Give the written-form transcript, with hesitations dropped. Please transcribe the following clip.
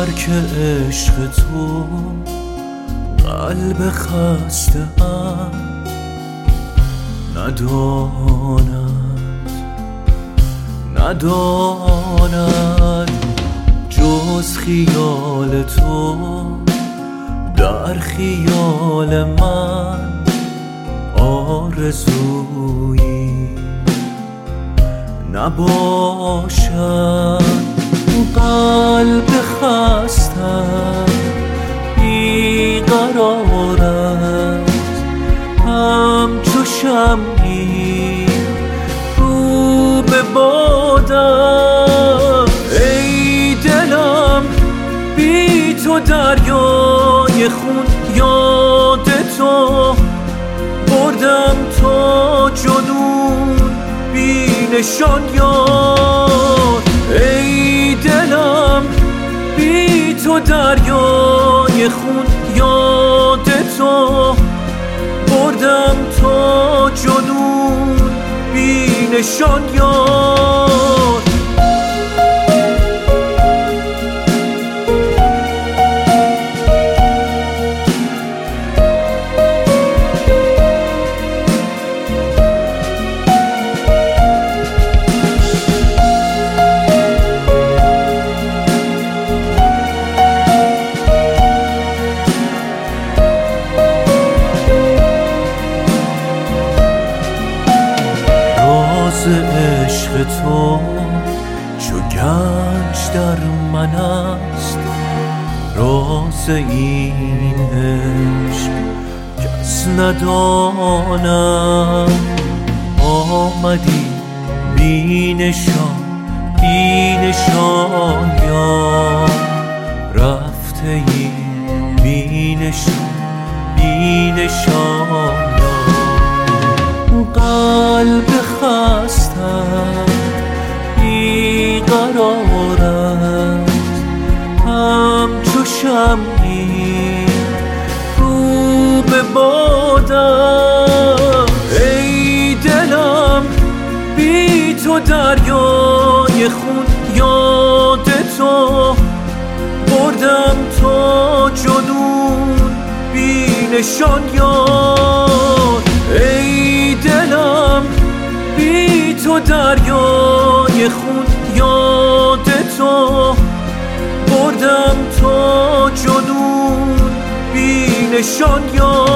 ترک عشق تو قلب خسته هم نداند جز خیال تو در خیال من آرزویی نباشد. قلب خستم بیقرار است همچو شمعی رو به بادم. ای دلم بی تو دریای خون یاد تو بردم تا جنون بی نشان یار. ای دلم بی تو دریای خون یاد تو بردم تا جنون بی نشان یار. عشق تو چو گنج در من است، راز این عشق کس نداند. آمدی بی نشان یار، رفته ای بی نشان یار. قلب خستم بیقرار است همچو شمعی رو به بادم. ای دلم بی تو دریای خون یاد تو بردم تا جنون بی نشان یار. ای دلم بی تو دریای خون یاد تو بردم تا جنون بی نشان یار.